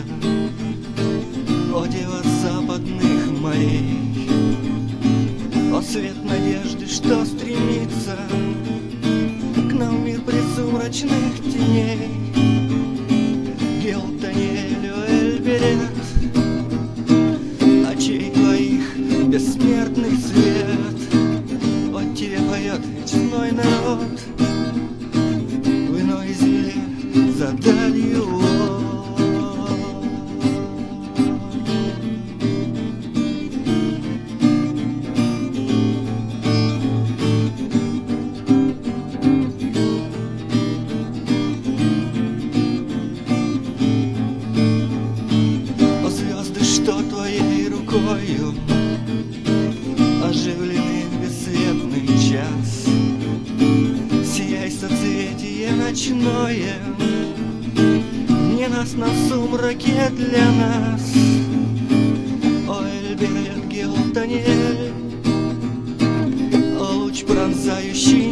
О, дева западных морей, о, свет надежды, что стремится к нам в мир предсумрачных теней. Гелтонель, о, Эльберет, очей твоих бессмертный свет. О, тебе поет честной народ в иной земле за далью. Что твоей рукою оживлены в бесцветный час. Сияй, соцветие ночное, не нас на сумраке для нас. О, Эльберет, Гелтонель, о, луч пронзающий